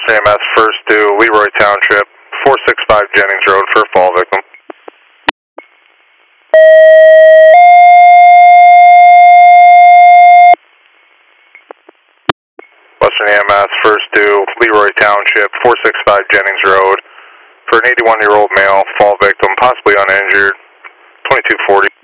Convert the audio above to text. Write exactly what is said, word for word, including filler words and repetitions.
Western A M S first to Leroy Township, four sixty-five Jennings Road for a fall victim. Western A M S first to Leroy Township, four sixty-five Jennings Road for an eighty-one-year-old male, fall victim, possibly uninjured, twenty-two forty.